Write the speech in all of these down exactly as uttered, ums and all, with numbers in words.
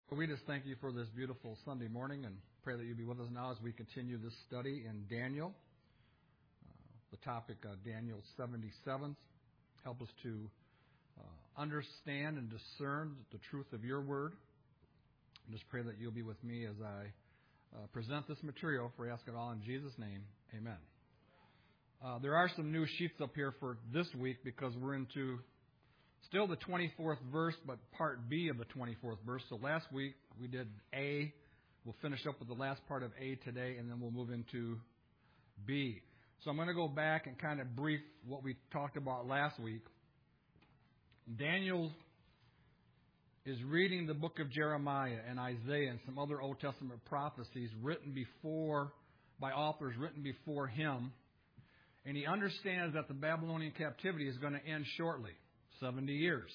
We just thank you for this beautiful Sunday morning and pray that you'll be with us now as we continue this study in Daniel. Uh, the topic, uh, Daniel seventy-seven. Help us to uh, understand and discern the truth of your word. And just pray that you'll be with me as I uh, present this material, for we ask it all in Jesus' name. Amen. Uh, there are some new sheets up here for this week because we're into still the twenty-fourth verse, but part B of the twenty-fourth verse. So last week we did A. We'll finish up with the last part of A today, and then we'll move into B. So I'm going to go back and kind of brief what we talked about last week. Daniel is reading the book of Jeremiah and Isaiah and some other Old Testament prophecies written before, by authors written before him. And he understands that the Babylonian captivity is going to end shortly. seventy years.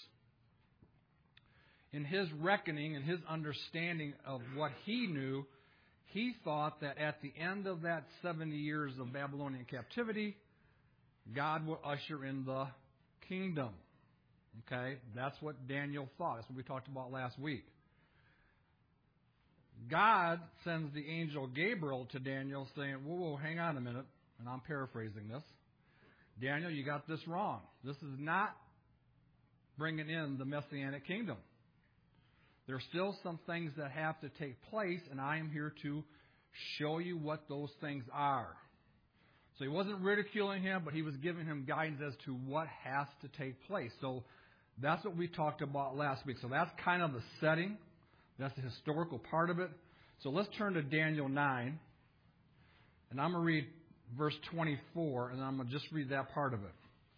In his reckoning and his understanding of what he knew, he thought that at the end of that seventy years of Babylonian captivity, God will usher in the kingdom. Okay? That's what Daniel thought. That's what we talked about last week. God sends the angel Gabriel to Daniel saying, whoa, whoa, hang on a minute. And I'm paraphrasing this. Daniel, you got this wrong. This is not bringing in the Messianic kingdom. There's still some things that have to take place, and I am here to show you what those things are. So he wasn't ridiculing him, but he was giving him guidance as to what has to take place. So that's what we talked about last week. So that's kind of the setting. That's the historical part of it. So let's turn to Daniel nine, and I'm going to read verse twenty-four, and I'm going to just read that part of it.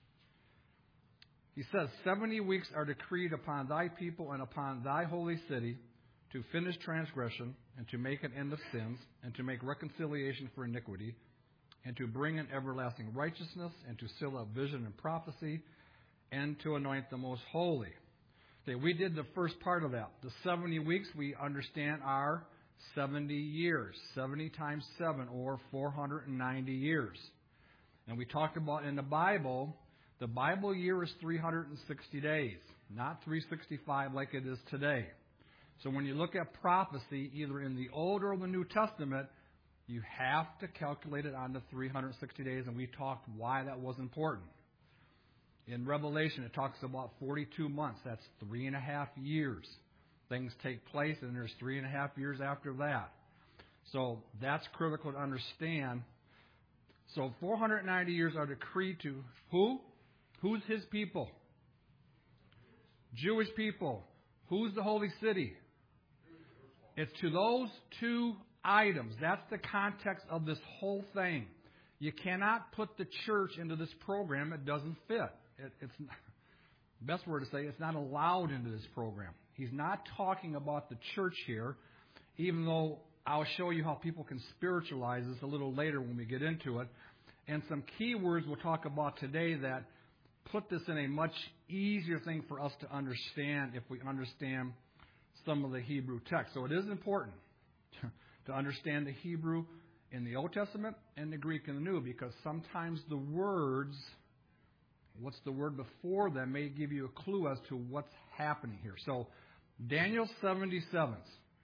He says, seventy weeks are decreed upon thy people and upon thy holy city to finish transgression and to make an end of sins and to make reconciliation for iniquity and to bring in everlasting righteousness and to seal up vision and prophecy and to anoint the most holy. Okay, we did the first part of that. The seventy weeks we understand are seventy years. seventy times seven, or four hundred ninety years. And we talked about in the Bible, the Bible year is three hundred sixty days, not three hundred sixty-five like it is today. So when you look at prophecy, either in the Old or the New Testament, you have to calculate it on the three hundred sixty days, and we talked why that was important. In Revelation, it talks about forty-two months. That's three and a half years. Things take place, and there's three and a half years after that. So that's critical to understand. So four hundred ninety years are decreed to who? Who's his people? Jewish people. Who's the holy city? It's to those two items. That's the context of this whole thing. You cannot put the church into this program. It doesn't fit. It, it's best word to say, it's not allowed into this program. He's not talking about the church here, even though I'll show you how people can spiritualize this a little later when we get into it. And some key words we'll talk about today that put this in a much easier thing for us to understand if we understand some of the Hebrew text. So it is important to understand the Hebrew in the Old Testament and the Greek in the New, because sometimes the words, what's the word before them, may give you a clue as to what's happening here. So Daniel seventy-seven.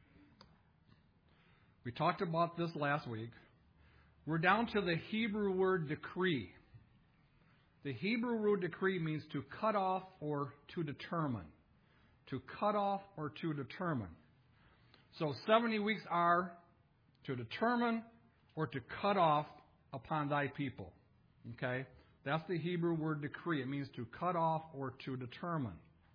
We talked about this last week. We're down to the Hebrew word decree. The Hebrew word decree means to cut off or to determine. To cut off or to determine. So seventy weeks are to determine or to cut off upon thy people. Okay? That's the Hebrew word decree. It means to cut off or to determine.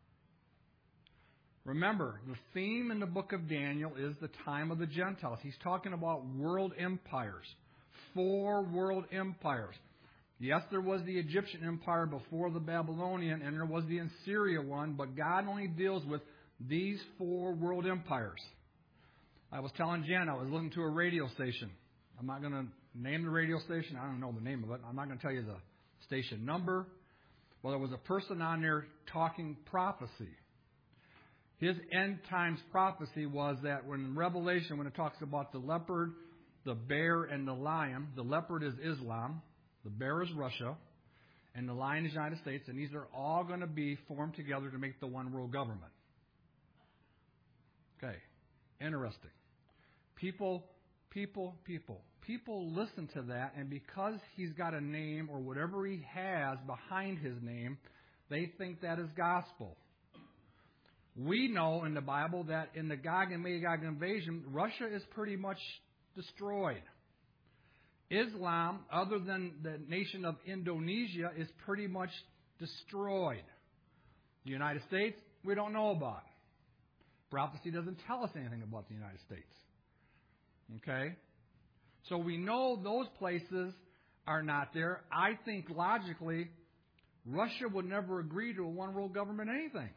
Remember, the theme in the book of Daniel is the time of the Gentiles. He's talking about world empires. Four world empires. Yes, there was the Egyptian empire before the Babylonian, and there was the Assyrian one, but God only deals with these four world empires. I was telling Jen, I was listening to a radio station. I'm not going to name the radio station. I don't know the name of it. I'm not going to tell you the station number. Well, there was a person on there talking prophecy. His end times prophecy was that when in Revelation, when it talks about the leopard, the bear, and the lion, the leopard is Islam, the bear is Russia, and the lion is the United States, and these are all going to be formed together to make the one world government. Okay. Interesting. People, people, people. People listen to that, and because he's got a name or whatever he has behind his name, they think that is gospel. We know in the Bible that in the Gog and Magog invasion, Russia is pretty much destroyed. Islam, other than the nation of Indonesia, is pretty much destroyed. The United States, we don't know about. Prophecy doesn't tell us anything about the United States. Okay? So we know those places are not there. I think logically, Russia would never agree to a one-world government anything.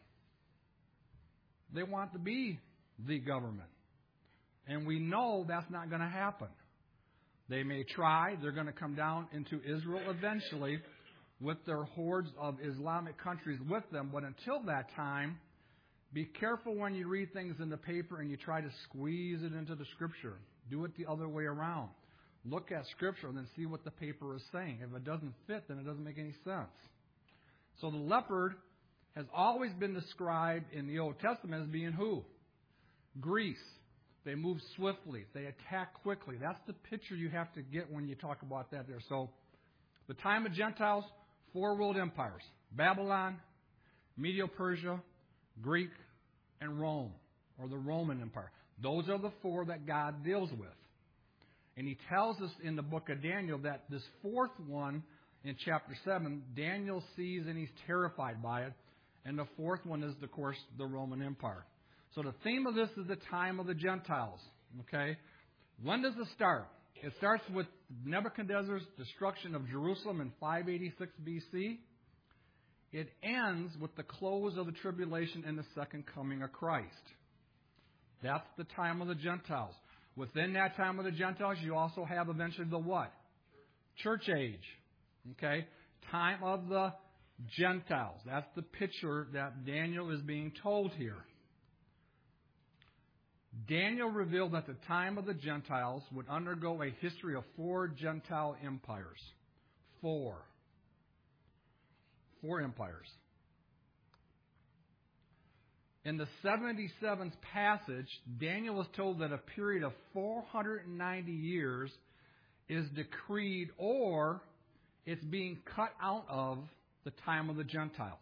They want to be the government. And we know that's not going to happen. They may try. They're going to come down into Israel eventually with their hordes of Islamic countries with them. But until that time, be careful when you read things in the paper and you try to squeeze it into the Scripture. Do it the other way around. Look at Scripture and then see what the paper is saying. If it doesn't fit, then it doesn't make any sense. So the leopard has always been described in the Old Testament as being who? Greece. They move swiftly. They attack quickly. That's the picture you have to get when you talk about that there. So the time of Gentiles, four world empires. Babylon, Medo-Persia, Greek, and Rome, or the Roman Empire. Those are the four that God deals with. And he tells us in the book of Daniel that this fourth one in chapter seven, Daniel sees and he's terrified by it. And the fourth one is, of course, the Roman Empire. So the theme of this is the time of the Gentiles. Okay? When does it start? It starts with Nebuchadnezzar's destruction of Jerusalem in five eighty-six B C. It ends with the close of the tribulation and the second coming of Christ. That's the time of the Gentiles. Within that time of the Gentiles, you also have eventually the what? Church age. Okay? Time of the Gentiles. That's the picture that Daniel is being told here. Daniel revealed that the time of the Gentiles would undergo a history of four Gentile empires. Four. Four empires. In the seventy-seventh passage, Daniel was told that a period of four hundred ninety years is decreed, or it's being cut out of the time of the Gentiles.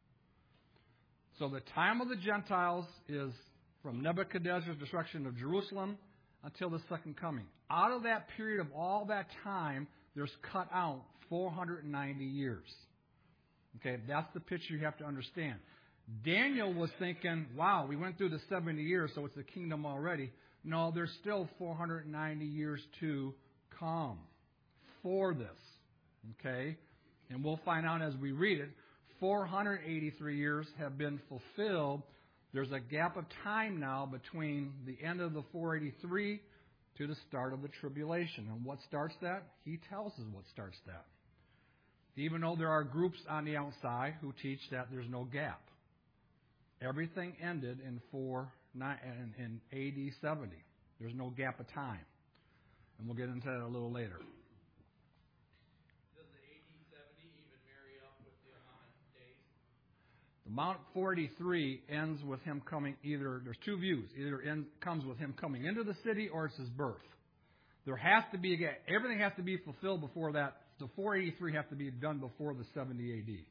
So the time of the Gentiles is from Nebuchadnezzar's destruction of Jerusalem until the second coming. Out of that period of all that time, there's cut out four hundred ninety years. Okay, that's the picture you have to understand. Daniel was thinking, wow, we went through the seventy years, so it's the kingdom already. No, there's still four hundred ninety years to come for this. Okay? And we'll find out as we read it, four hundred eighty-three years have been fulfilled. There's a gap of time now between the end of the four eighty-three to the start of the tribulation. And what starts that? He tells us what starts that. Even though there are groups on the outside who teach that there's no gap. Everything ended in four in, in A D seventy. There's no gap of time. And we'll get into that a little later. Does the A D seventy even marry up with the amount of days? The Mount forty-three ends with him coming either, there's two views. Either it comes with him coming into the city or it's his birth. There has to be, everything has to be fulfilled before that. The four eighty-three have to be done before the seventy A D.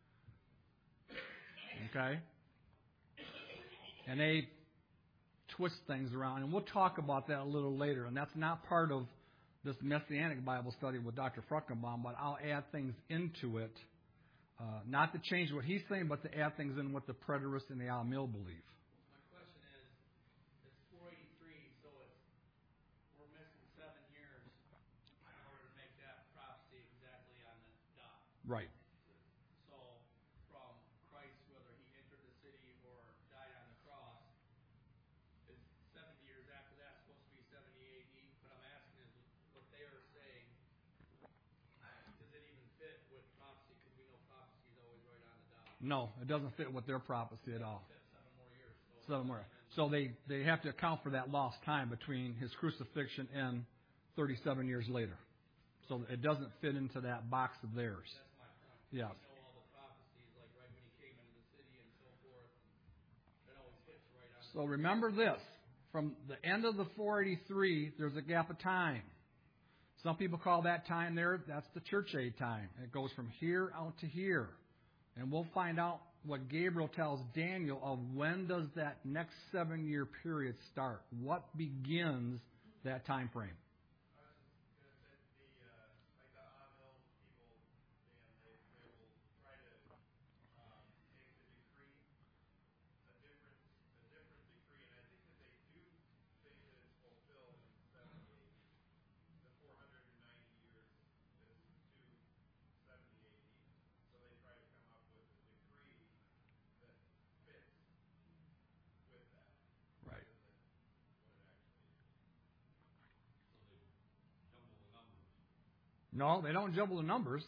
Okay? And they twist things around. And we'll talk about that a little later. And that's not part of this Messianic Bible study with Doctor Fruckenbaum, but I'll add things into it. Uh, not to change what he's saying, but to add things in what the preterists and the Al-Mil believe. My question is, it's four eighty-three, so it's, we're missing seven years in order to make that prophecy exactly on the dot. Right. So, from Christ, whether he entered the city or died on the cross, is seventy years after that supposed to be seventy A D? But I'm asking is what they are saying, does it even fit with prophecy? Because we know prophecy is always right on the dot. No, it doesn't fit with their prophecy at all. Seven more years. So Seven more. So they, they have to account for that lost time between his crucifixion and thirty-seven years later. So it doesn't fit into that box of theirs. That's my point. Yeah. We know all the prophecies, like right when he came into the city and so forth. It always hits right on. So remember this. from the end of the four eighty-three, there's a gap of time. Some people call that time there, that's the church age time. It goes from here out to here. And we'll find out what Gabriel tells Daniel of when does that next seven-year period start. What begins that time frame? No, they don't jumble the numbers.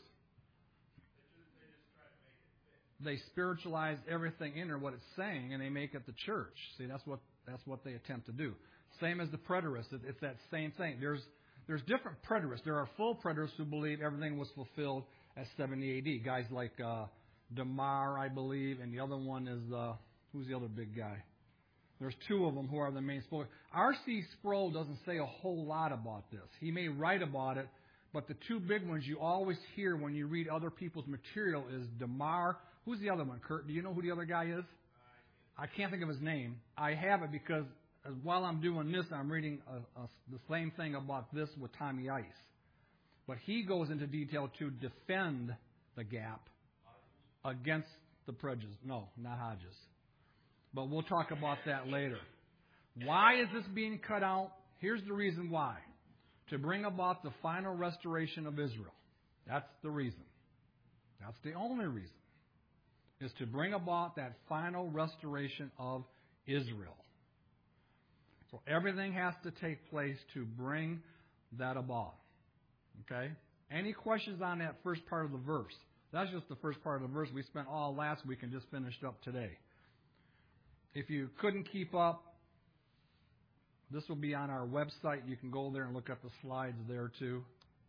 They spiritualize everything in there, what it's saying, and they make it the church. See, that's what that's what they attempt to do. Same as the preterists. It's that same thing. There's there's different preterists. There are full preterists who believe everything was fulfilled at seventy A D. Guys like uh, Damar, I believe, and the other one is, uh, who's the other big guy? There's two of them who are the main spoilers. R C Sproul doesn't say a whole lot about this. He may write about it, but the two big ones you always hear when you read other people's material is Damar. Who's the other one, Kurt? Do you know who the other guy is? I can't think of his name. I have it because as while I'm doing this, I'm reading a, a, the same thing about this with Tommy Ice. But he goes into detail to defend the gap against the prejudice. No, not Hodges. But we'll talk about that later. Why is this being cut out? Here's the reason why. To bring about the final restoration of Israel. That's the reason. That's the only reason. Is to bring about that final restoration of Israel. So everything has to take place to bring that about. Okay? Any questions on that first part of the verse? That's just the first part of the verse. We spent all last week and just finished up today. If you couldn't keep up, this will be on our website. You can go there and look at the slides there too.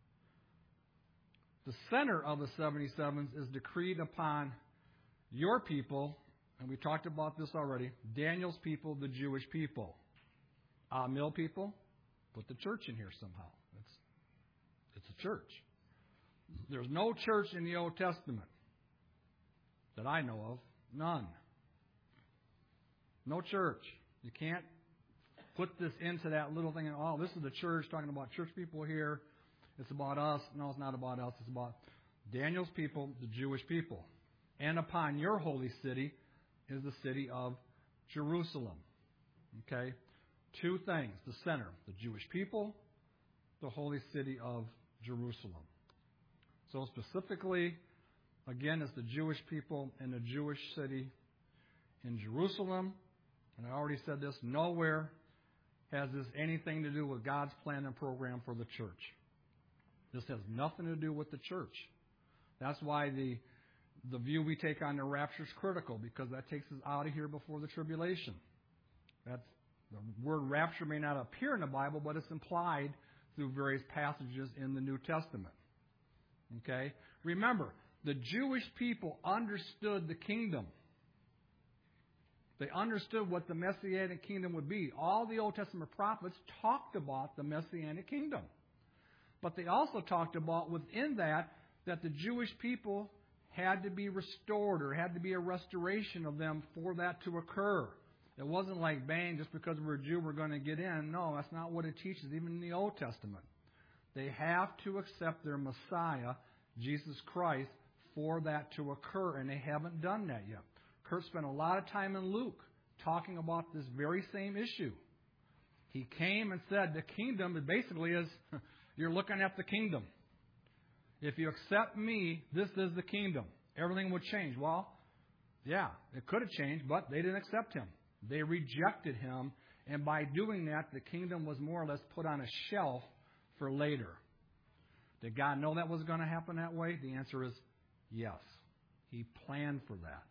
The center of the seventy-sevens is decreed upon your people, and we talked about this already, Daniel's people, the Jewish people. Ah, mill people, put the church in here somehow. It's, it's a church. There's no church in the Old Testament that I know of. None. No church. You can't put this into that little thing and, oh, this is the church talking about church people here. It's about us. No, it's not about us. It's about Daniel's people, the Jewish people. And upon your holy city is the city of Jerusalem. Okay? Two things. The center, the Jewish people, the holy city of Jerusalem. So specifically, again, it's the Jewish people and the Jewish city in Jerusalem. And I already said this, nowhere has this anything to do with God's plan and program for the church. This has nothing to do with the church. That's why the the view we take on the rapture is critical, because that takes us out of here before the tribulation. That's the word rapture may not appear in the Bible, but it's implied through various passages in the New Testament. Okay? Remember, the Jewish people understood the kingdom. They understood what the Messianic kingdom would be. All the Old Testament prophets talked about the Messianic kingdom. But they also talked about within that, that the Jewish people had to be restored, or had to be a restoration of them for that to occur. It wasn't like, bang, just because we're a Jew, we're going to get in. No, that's not what it teaches, even in the Old Testament. They have to accept their Messiah, Jesus Christ, for that to occur, and they haven't done that yet. Kurt spent a lot of time in Luke talking about this very same issue. He came and said the kingdom, it basically is, you're looking at the kingdom. If you accept me, this is the kingdom. Everything would change. Well, yeah, it could have changed, but they didn't accept him. They rejected him, and by doing that, the kingdom was more or less put on a shelf for later. Did God know that was going to happen that way? The answer is yes. He planned for that.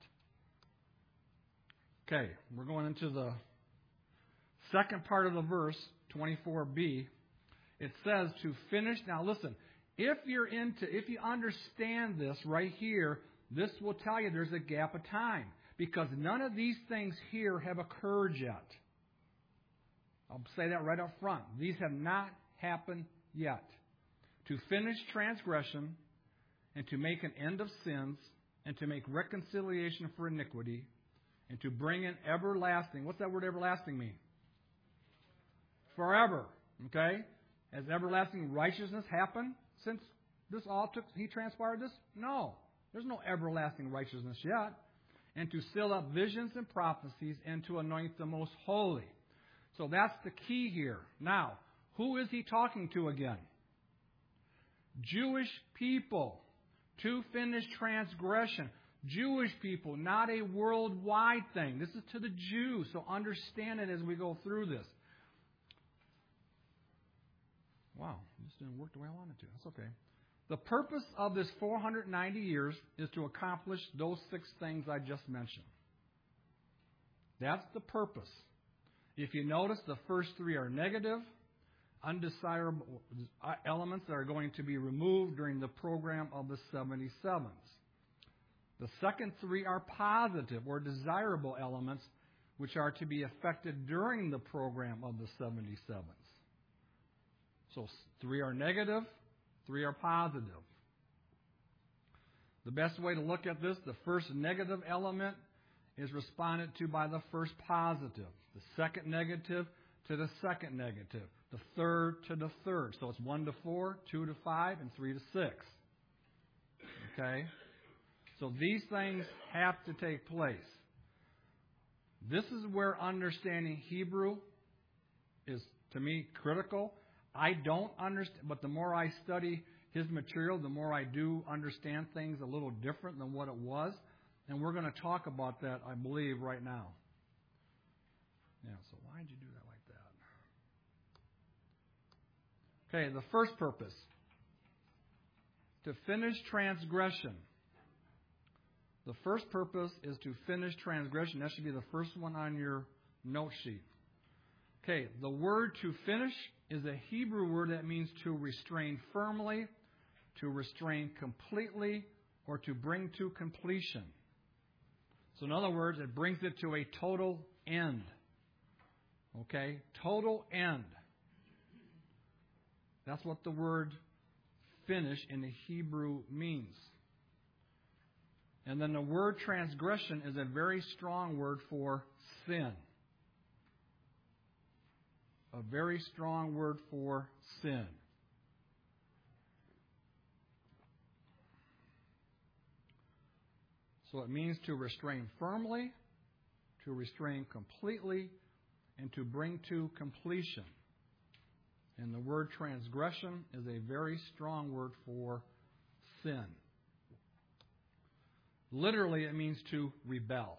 Okay, we're going into the second part of the verse, twenty-four b. It says to finish. Now listen, if you're into, if you understand this right here, this will tell you there's a gap of time, because none of these things here have occurred yet. I'll say that right up front. These have not happened yet. To finish transgression and to make an end of sins and to make reconciliation for iniquity and to bring in everlasting. What's that word everlasting mean? Forever. Okay? Has everlasting righteousness happened since this all took, he transpired this? No. There's no everlasting righteousness yet. And to seal up visions and prophecies and to anoint the most holy. So that's the key here. Now, who is he talking to again? Jewish people. To finish transgression. Jewish people, not a worldwide thing. This is to the Jews, so understand it as we go through this. Wow, this didn't work the way I wanted to. That's okay. The purpose of this four hundred ninety years is to accomplish those six things I just mentioned. That's the purpose. If you notice, the first three are negative, undesirable elements that are going to be removed during the program of the seventy-sevens. The second three are positive or desirable elements which are to be affected during the program of the seventy-sevens. So three are negative, three are positive. The best way to look at this, the first negative element is responded to by the first positive. The second negative to the second negative. The third to the third. So it's one to four, two to five, and three to six. Okay? So these things have to take place. This is where understanding Hebrew is, to me, critical. I don't understand, but the more I study his material, the more I do understand things a little different than what it was. And we're going to talk about that, I believe, right now. Yeah, so why did you do that like that? Okay, the first purpose. To finish transgression. The first purpose is to finish transgression. That should be the first one on your note sheet. Okay, the word to finish is a Hebrew word that means to restrain firmly, to restrain completely, or to bring to completion. So in other words, it brings it to a total end. Okay? Total end. That's what the word finish in the Hebrew means. And then the word transgression is a very strong word for sin. A very strong word for sin. So it means to restrain firmly, to restrain completely, and to bring to completion. And the word transgression is a very strong word for sin. Literally, it means to rebel.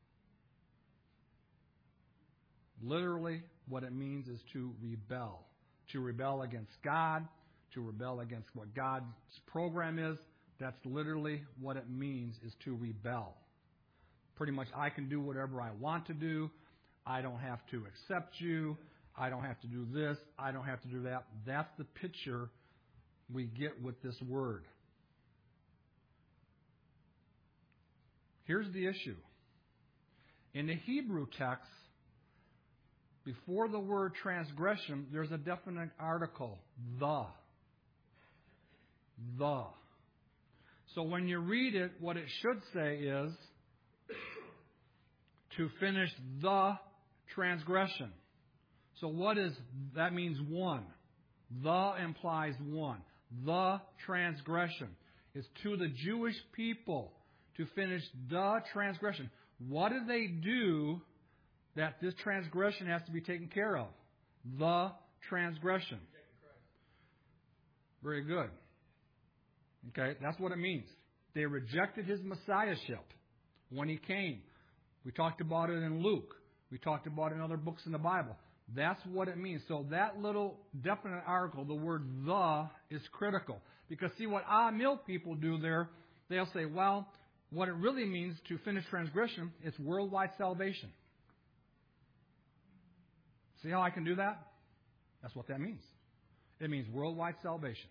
Literally, what it means is to rebel. To rebel against God, to rebel against what God's program is. That's literally what it means, is to rebel. Pretty much, I can do whatever I want to do. I don't have to accept you. I don't have to do this. I don't have to do that. That's the picture we get with this word. Here's the issue. In the Hebrew text, before the word transgression, there's a definite article, the. The. So when you read it, what it should say is to finish the transgression. So what is, that means one. The implies one. The transgression is to the Jewish people to finish the transgression. What do they do that this transgression has to be taken care of? The transgression. Very good. Okay, that's what it means. They rejected his messiahship when he came. We talked about it in Luke. We talked about it in other books in the Bible. That's what it means. So that little definite article, the word the, is critical. Because see what Ah Mill people do there, they'll say, well, what it really means to finish transgression is worldwide salvation. See how I can do that? That's what that means. It means worldwide salvation.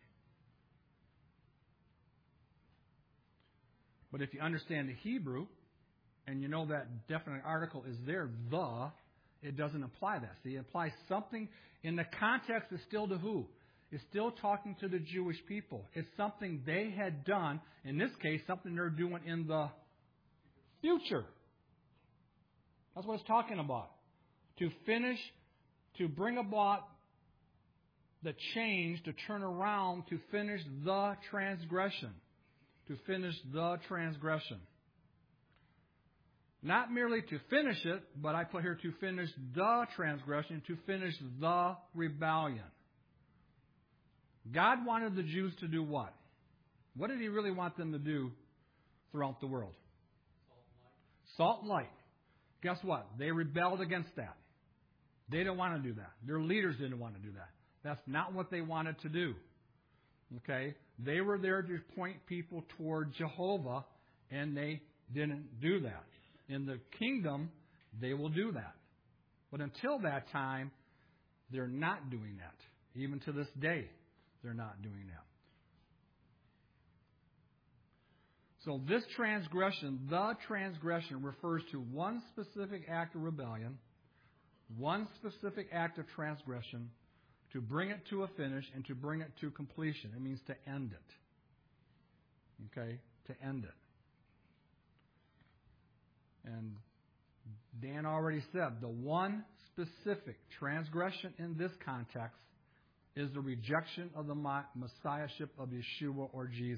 But if you understand the Hebrew, and you know that definite article is there, the, it doesn't apply that. See, it applies something in the context is still to who? It's still talking to the Jewish people. It's something they had done. In this case, something they're doing in the future. That's what it's talking about. To finish, to bring about the change, to turn around, to finish the transgression. To finish the transgression. Not merely to finish it, but I put here to finish the transgression, to finish the rebellion. God wanted the Jews to do what? What did He really want them to do throughout the world? Salt and light. Guess what? They rebelled against that. They didn't want to do that. Their leaders didn't want to do that. That's not what they wanted to do. Okay? They were there to point people toward Jehovah, and they didn't do that. In the kingdom, they will do that. But until that time, they're not doing that. Even to this day, they're not doing that. So this transgression, the transgression, refers to one specific act of rebellion, one specific act of transgression, to bring it to a finish and to bring it to completion. It means to end it. Okay? To end it. And Dan already said the one specific transgression in this context is the rejection of the Messiahship of Yeshua or Jesus.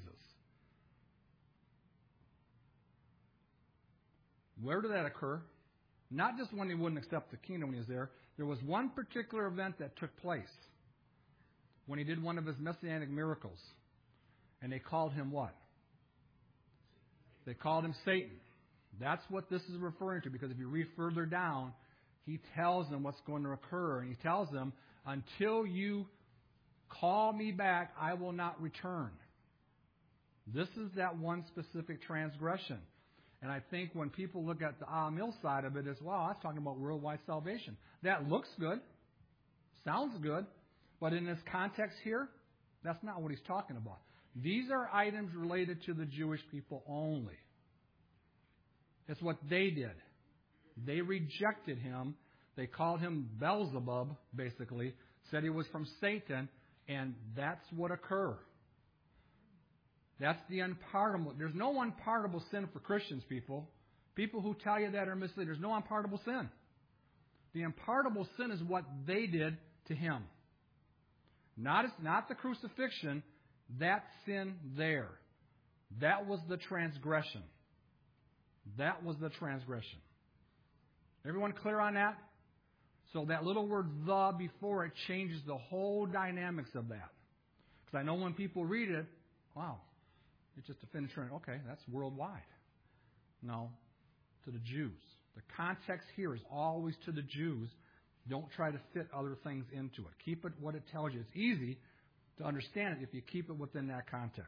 Where did that occur? Not just when he wouldn't accept the kingdom when he was there. There was one particular event that took place when he did one of his messianic miracles. And they called him what? They called him Satan. That's what this is referring to, because if you read further down, he tells them what's going to occur. And he tells them, until you call me back, I will not return. This is that one specific transgression. And I think when people look at the Amil side of it as well, that's talking about worldwide salvation. That looks good, sounds good, but in this context here, that's not what he's talking about. These are items related to the Jewish people only. It's what they did. They rejected him. They called him Beelzebub, basically, said he was from Satan, and that's what occurred. That's the unpardonable. There's no unpardonable sin for Christians, people. People who tell you that are misleading. There's no unpardonable sin. The unpardonable sin is what they did to him. Not, not the crucifixion, that sin there. That was the transgression. That was the transgression. Everyone clear on that? So that little word the before it changes the whole dynamics of that. Because I know when people read it, wow, it's just a finished trend. Okay, that's worldwide. No, to the Jews. The context here is always to the Jews. Don't try to fit other things into it. Keep it what it tells you. It's easy to understand it if you keep it within that context.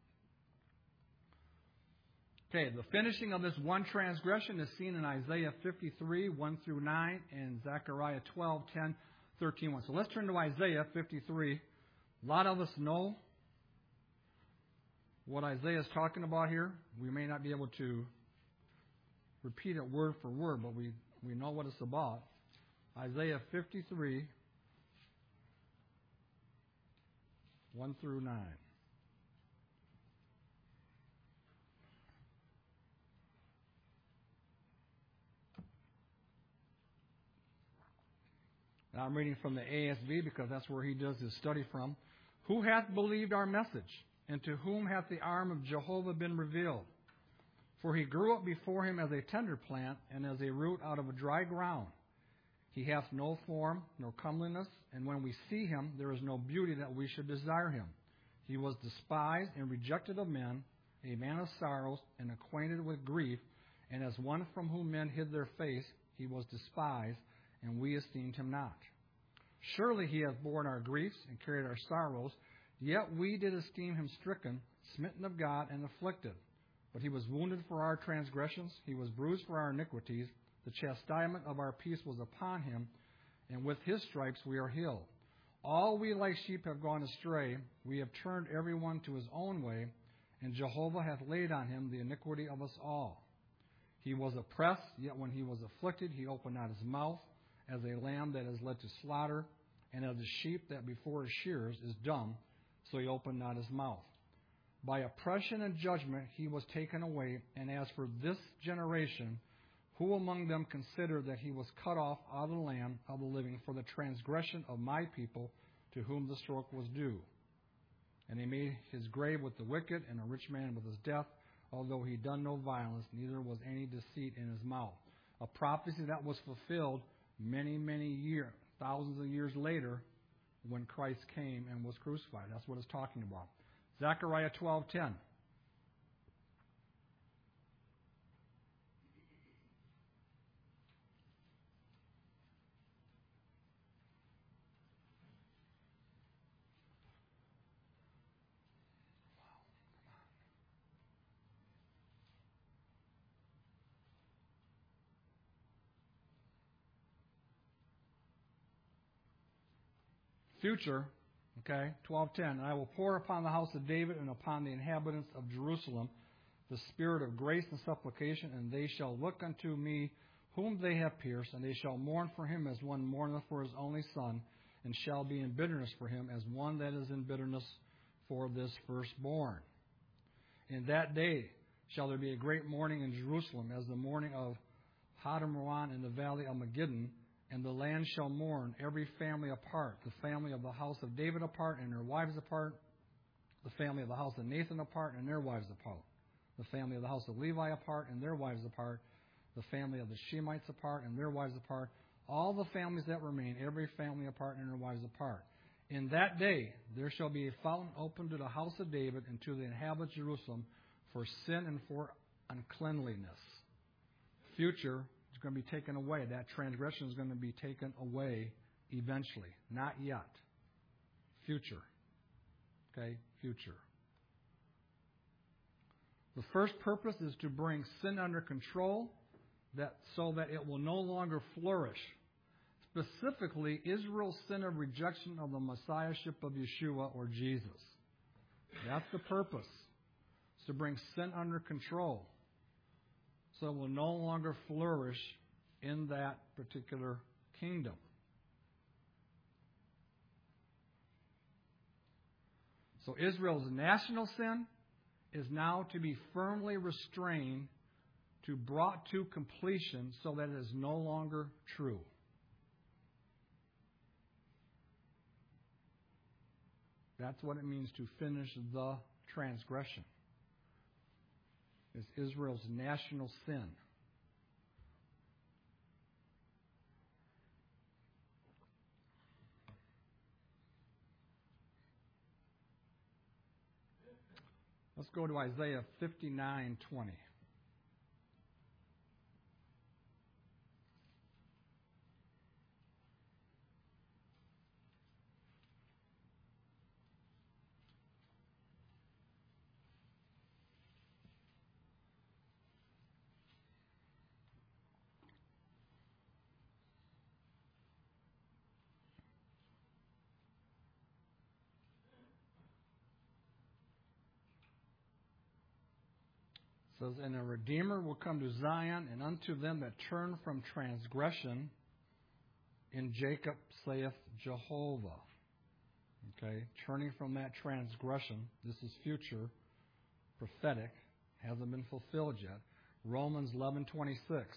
Okay, the finishing of this one transgression is seen in Isaiah fifty-three, one through nine, and Zechariah twelve, ten, thirteen, one. So let's turn to Isaiah fifty-three. A lot of us know what Isaiah is talking about here. We may not be able to repeat it word for word, but we, we know what it's about. Isaiah fifty-three, one through nine. Now I'm reading from the A S V because that's where he does his study from. Who hath believed our message? And to whom hath the arm of Jehovah been revealed? For he grew up before him as a tender plant, and as a root out of a dry ground. He hath no form, no comeliness, and when we see him, there is no beauty that we should desire him. He was despised and rejected of men, a man of sorrows, and acquainted with grief, and as one from whom men hid their face, he was despised, and we esteemed him not. Surely he hath borne our griefs and carried our sorrows, yet we did esteem him stricken, smitten of God, and afflicted. But he was wounded for our transgressions, he was bruised for our iniquities. The chastisement of our peace was upon him, and with his stripes we are healed. All we like sheep have gone astray, we have turned every one to his own way, and Jehovah hath laid on him the iniquity of us all. He was oppressed, yet when he was afflicted, he opened not his mouth. as a lamb that is led to slaughter, and as a sheep that before his shearers is dumb, so he opened not his mouth. By oppression and judgment he was taken away, and as for this generation, who among them considered that he was cut off out of the land of the living for the transgression of my people, to whom the stroke was due? And he made his grave with the wicked, and a rich man with his death, although he done no violence, neither was any deceit in his mouth. A prophecy that was fulfilled many, many years, thousands of years later, when Christ came and was crucified. That's what it's talking about. Zechariah twelve ten. Future, okay, twelve ten. I will pour upon the house of David and upon the inhabitants of Jerusalem the spirit of grace and supplication, and they shall look unto me whom they have pierced, and they shall mourn for him as one mourneth for his only son, and shall be in bitterness for him as one that is in bitterness for this firstborn. In that day shall there be a great mourning in Jerusalem, as the mourning of Hadamrawan in the valley of Megiddon, and the land shall mourn, every family apart, the family of the house of David apart, and their wives apart, the family of the house of Nathan apart, and their wives apart, the family of the house of Levi apart, and their wives apart, the family of the Shemites apart, and their wives apart, all the families that remain, every family apart, and their wives apart. In that day there shall be a fountain opened to the house of David and to the inhabitants of Jerusalem for sin and for uncleanliness. Future is going to be taken away. That transgression is going to be taken away eventually. Not yet. Future. Okay? Future. The first purpose is to bring sin under control, that so that it will no longer flourish. Specifically, Israel's sin of rejection of the Messiahship of Yeshua or Jesus. That's the purpose. It's to bring sin under control, so it will no longer flourish in that particular kingdom. So Israel's national sin is now to be firmly restrained, to brought to completion, so that it is no longer true. That's what it means to finish the transgression. Is Israel's national sin. Let's go to Isaiah fifty-nine twenty. It says, and a Redeemer will come to Zion, and unto them that turn from transgression in Jacob, saith Jehovah. Okay, turning from that transgression. This is future, prophetic, hasn't been fulfilled yet. Romans eleven twenty-six.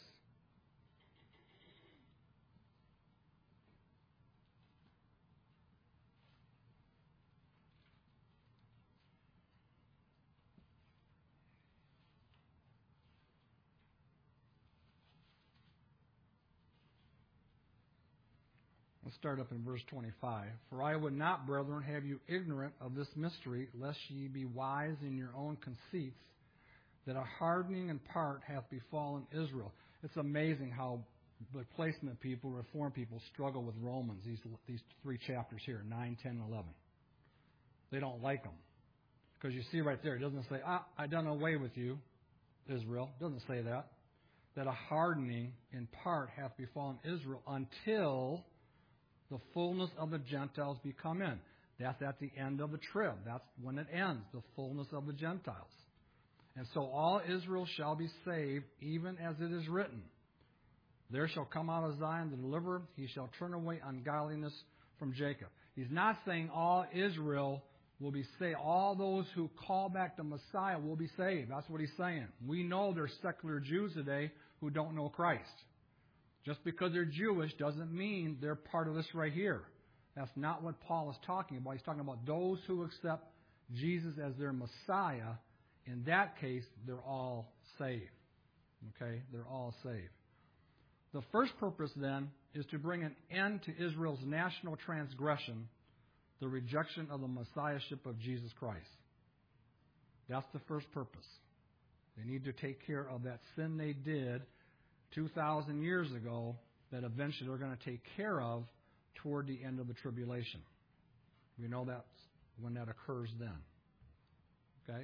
Let's start up in verse twenty-five. For I would not, brethren, have you ignorant of this mystery, lest ye be wise in your own conceits, that a hardening in part hath befallen Israel. It's amazing how replacement people, reform people, struggle with Romans, these, these three chapters here, nine, ten, and eleven. They don't like them. Because you see right there, it doesn't say, ah, I done away with you, Israel. It doesn't say that. That a hardening in part hath befallen Israel until the fullness of the Gentiles be come in. That's at the end of the trib. That's when it ends, the fullness of the Gentiles. And so all Israel shall be saved, even as it is written. There shall come out of Zion the deliverer. He shall turn away ungodliness from Jacob. He's not saying all Israel will be saved. All those who call back the Messiah will be saved. That's what he's saying. We know there's secular Jews today who don't know Christ. Just because they're Jewish doesn't mean they're part of this right here. That's not what Paul is talking about. He's talking about those who accept Jesus as their Messiah. In that case, they're all saved. Okay? They're all saved. The first purpose, then, is to bring an end to Israel's national transgression, the rejection of the Messiahship of Jesus Christ. That's the first purpose. They need to take care of that sin they did two thousand years ago that eventually they're going to take care of toward the end of the tribulation. We know that's when that occurs then. Okay?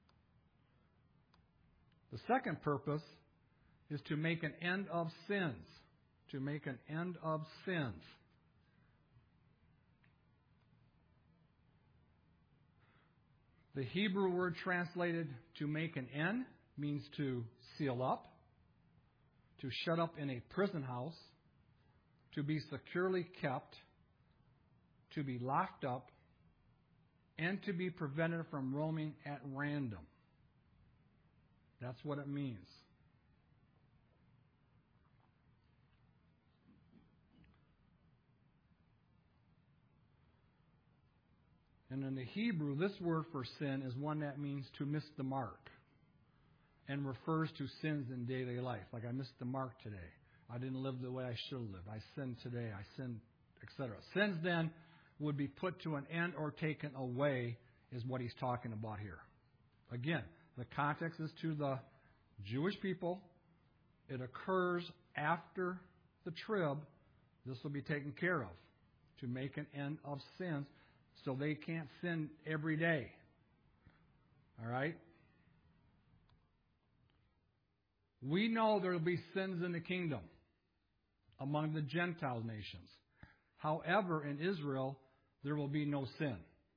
The second purpose is to make an end of sins. To make an end of sins. The Hebrew word translated to make an end means to seal up, to shut up in a prison house, to be securely kept, to be locked up, and to be prevented from roaming at random. That's what it means. And in the Hebrew, this word for sin is one that means to miss the mark and refers to sins in daily life. Like, I missed the mark today. I didn't live the way I should have lived. I sinned today. I sinned, et cetera. Sins then would be put to an end or taken away is what he's talking about here. Again, the context is to the Jewish people. It occurs after the trib. This will be taken care of to make an end of sins so they can't sin every day. All right? We know there will be sins in the kingdom among the Gentile nations. However, in Israel, there will be no sin.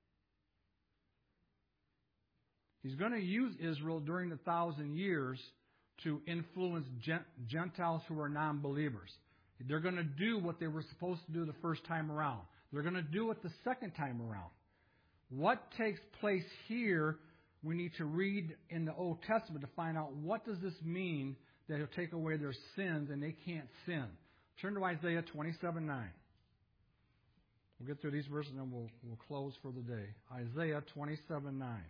He's going to use Israel during the thousand years to influence Gentiles who are non-believers. They're going to do what they were supposed to do the first time around. They're going to do it the second time around. What takes place here, we need to read in the Old Testament to find out what does this mean that he'll take away their sins and they can't sin. Turn to Isaiah twenty-seven nine. We'll get through these verses and then we'll, we'll close for the day. Isaiah twenty-seven nine.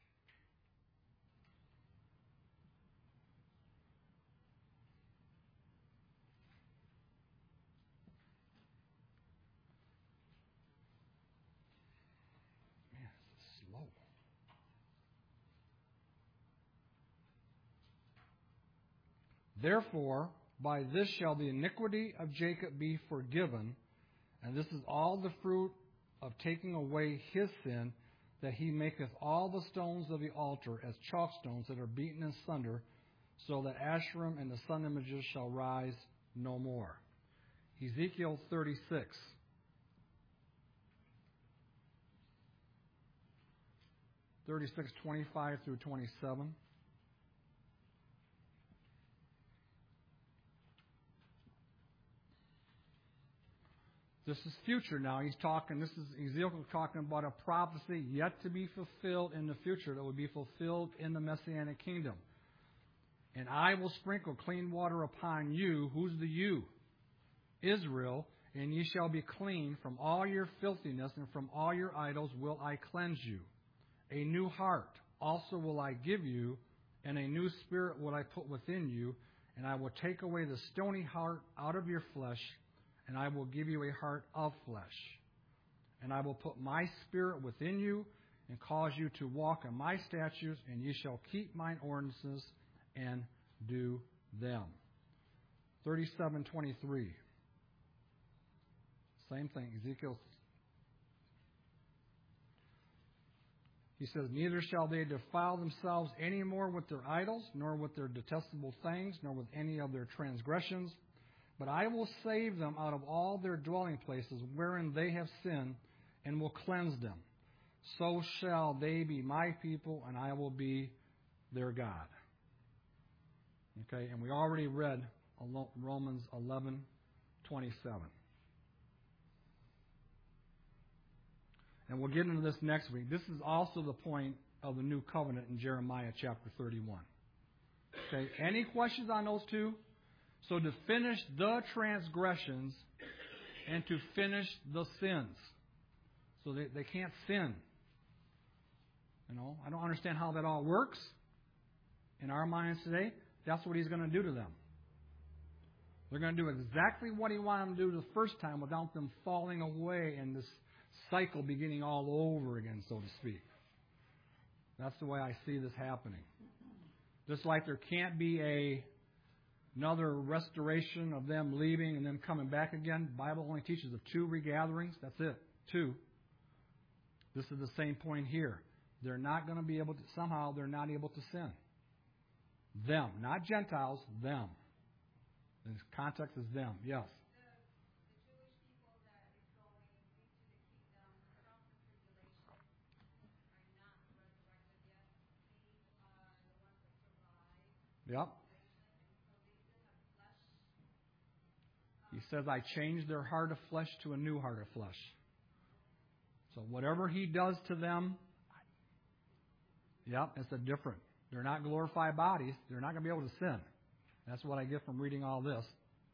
Therefore, by this shall the iniquity of Jacob be forgiven, and this is all the fruit of taking away his sin, that he maketh all the stones of the altar as chalk stones that are beaten in sunder, so that Asherim and the sun images shall rise no more. Ezekiel thirty-six. thirty-six, twenty-five through twenty-seven. This is future now. He's talking, this is Ezekiel talking about a prophecy yet to be fulfilled in the future that will be fulfilled in the Messianic kingdom. And I will sprinkle clean water upon you. Who's the you? Israel. And ye shall be clean from all your filthiness, and from all your idols will I cleanse you. A new heart also will I give you, and a new spirit will I put within you, and I will take away the stony heart out of your flesh, and I will give you a heart of flesh. And I will put my spirit within you, and cause you to walk in my statutes, and ye shall keep mine ordinances and do them. thirty-seven twenty-three. Same thing. Ezekiel. He says, neither shall they defile themselves any more with their idols, nor with their detestable things, nor with any of their transgressions. But I will save them out of all their dwelling places wherein they have sinned, and will cleanse them. So shall they be my people, and I will be their God. Okay, and we already read Romans eleven twenty-seven. And we'll get into this next week. This is also the point of the new covenant in Jeremiah chapter thirty-one. Okay, any questions on those two? So to finish the transgressions and to finish the sins. So they, they can't sin. You know, I don't understand how that all works in our minds today. That's what he's going to do to them. They're going to do exactly what he wanted them to do the first time without them falling away and this cycle beginning all over again, so to speak. That's the way I see this happening. Just like there can't be a another restoration of them leaving and them coming back again. The Bible only teaches of two regatherings. That's it. Two. This is the same point here. They're not going to be able to, somehow they're not able to sin. Them. Not Gentiles, them. The context is them. Yes. Yep. He says, I changed their heart of flesh to a new heart of flesh. So whatever he does to them, yep, it's a different. They're not glorified bodies. They're not going to be able to sin. That's what I get from reading all this.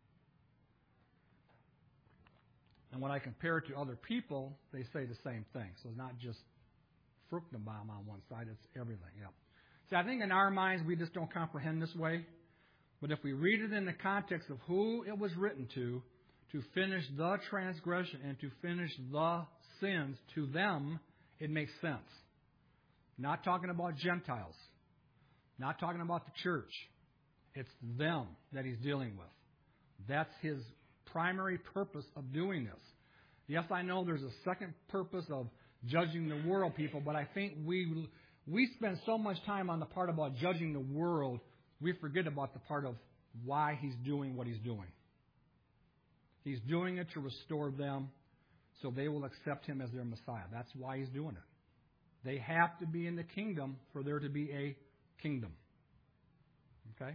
And when I compare it to other people, they say the same thing. So it's not just Fruchtenbaum on one side, it's everything. Yep. See, I think in our minds we just don't comprehend this way. But if we read it in the context of who it was written to, to finish the transgression and to finish the sins to them, it makes sense. Not talking about Gentiles. Not talking about the church. It's them that he's dealing with. That's his primary purpose of doing this. Yes, I know there's a second purpose of judging the world, people, but I think we we spend so much time on the part about judging the world, we forget about the part of why he's doing what he's doing. He's doing it to restore them so they will accept him as their Messiah. That's why he's doing it. They have to be in the kingdom for there to be a kingdom. Okay?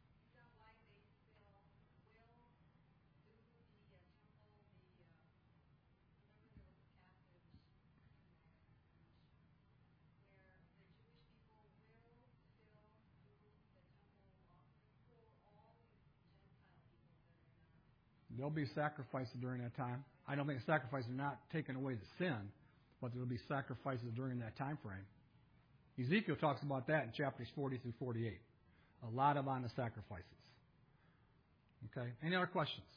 There'll be sacrifices during that time. I don't think sacrifices are not taking away the sin, but there will be sacrifices during that time frame. Ezekiel talks about that in chapters forty through forty-eight. A lot of on the sacrifices. Okay? Any other questions?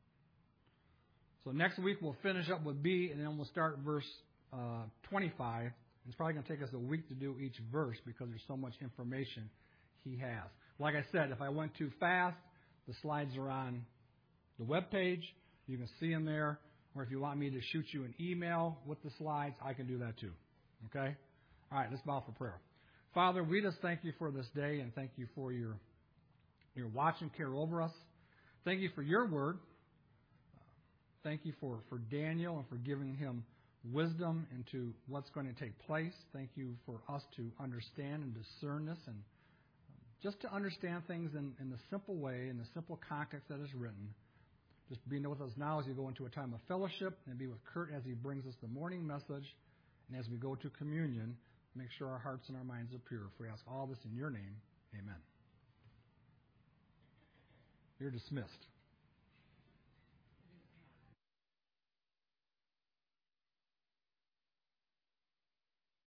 So next week we'll finish up with B, and then we'll start verse uh, twenty-five. It's probably going to take us a week to do each verse because there's so much information he has. Like I said, if I went too fast, the slides are on the web page. You can see them there. Or if you want me to shoot you an email with the slides, I can do that too. Okay? All right, let's bow for prayer. Father, we just thank you for this day and thank you for your, your watch and care over us. Thank you for your word. Thank you for, for Daniel and for giving him wisdom into what's going to take place. Thank you for us to understand and discern this and just to understand things in, in the simple way, in the simple context that is written. Just be with us now as we go into a time of fellowship, and be with Kurt as he brings us the morning message. And as we go to communion, make sure our hearts and our minds are pure. If we ask all this in your name, amen. You're dismissed.